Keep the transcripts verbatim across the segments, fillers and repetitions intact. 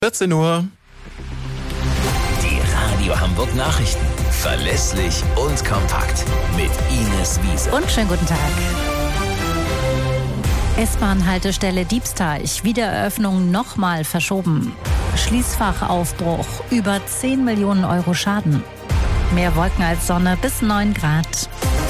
vierzehn Uhr. Die Radio Hamburg Nachrichten. Verlässlich und kompakt. Mit Ines Wiese. Und schönen guten Tag. S-Bahn-Haltestelle Diebsteich. Wiedereröffnung nochmal verschoben. Schließfachaufbruch. Über zehn Millionen Euro Schaden. Mehr Wolken als Sonne bis neun Grad.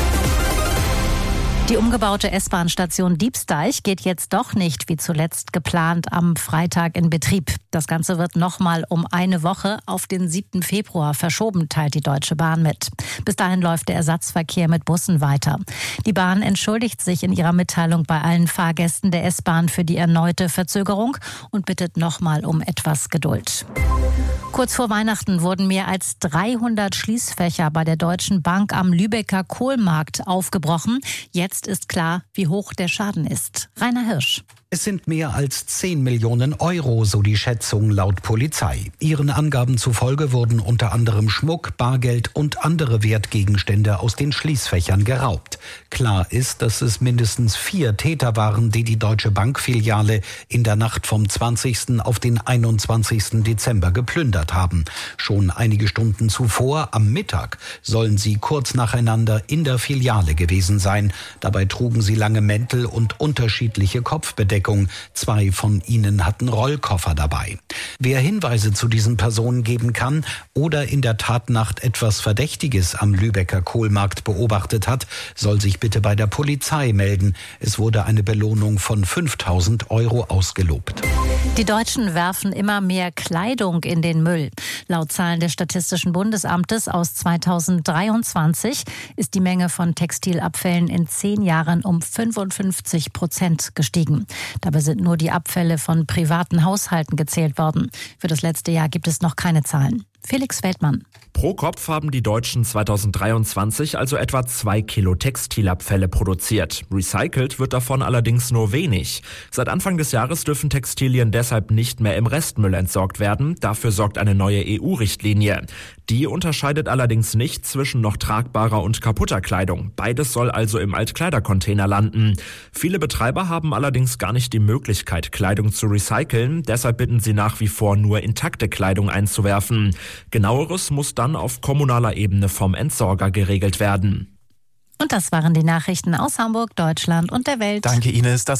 Die umgebaute S-Bahn-Station Diebsteich geht jetzt doch nicht, wie zuletzt geplant, am Freitag in Betrieb. Das Ganze wird nochmal um eine Woche auf den siebten Februar verschoben, teilt die Deutsche Bahn mit. Bis dahin läuft der Ersatzverkehr mit Bussen weiter. Die Bahn entschuldigt sich in ihrer Mitteilung bei allen Fahrgästen der S-Bahn für die erneute Verzögerung und bittet nochmal um etwas Geduld. Kurz vor Weihnachten wurden mehr als dreihundert Schließfächer bei der Deutschen Bank am Lübecker Kohlmarkt aufgebrochen. Jetzt ist klar, wie hoch der Schaden ist. Rainer Hirsch. Es sind mehr als zehn Millionen Euro, so die Schätzung laut Polizei. Ihren Angaben zufolge wurden unter anderem Schmuck, Bargeld und andere Wertgegenstände aus den Schließfächern geraubt. Klar ist, dass es mindestens vier Täter waren, die die Deutsche Bank-Filiale in der Nacht vom zwanzigsten auf den einundzwanzigsten Dezember geplündert haben. Schon einige Stunden zuvor, am Mittag, sollen sie kurz nacheinander in der Filiale gewesen sein. Dabei trugen sie lange Mäntel und unterschiedliche Kopfbedeckungen. Zwei von ihnen hatten Rollkoffer dabei. Wer Hinweise zu diesen Personen geben kann oder in der Tatnacht etwas Verdächtiges am Lübecker Kohlmarkt beobachtet hat, soll sich bitte bei der Polizei melden. Es wurde eine Belohnung von fünftausend Euro ausgelobt. Die Deutschen werfen immer mehr Kleidung in den Müll. Laut Zahlen des Statistischen Bundesamtes aus zweitausenddreiundzwanzig ist die Menge von Textilabfällen in zehn Jahren um fünfundfünfzig Prozent gestiegen. Dabei sind nur die Abfälle von privaten Haushalten gezählt worden. Für das letzte Jahr gibt es noch keine Zahlen. Felix Weltmann. Pro Kopf haben die Deutschen zweitausenddreiundzwanzig also etwa zwei Kilo Textilabfälle produziert. Recycelt wird davon allerdings nur wenig. Seit Anfang des Jahres dürfen Textilien deshalb nicht mehr im Restmüll entsorgt werden. Dafür sorgt eine neue E U-Richtlinie. Die unterscheidet allerdings nicht zwischen noch tragbarer und kaputter Kleidung. Beides soll also im Altkleidercontainer landen. Viele Betreiber haben allerdings gar nicht die Möglichkeit, Kleidung zu recyceln. Deshalb bitten sie nach wie vor nur intakte Kleidung einzuwerfen. Genaueres muss dann auf kommunaler Ebene vom Entsorger geregelt werden. Und das waren die Nachrichten aus Hamburg, Deutschland und der Welt. Danke, Ines. Das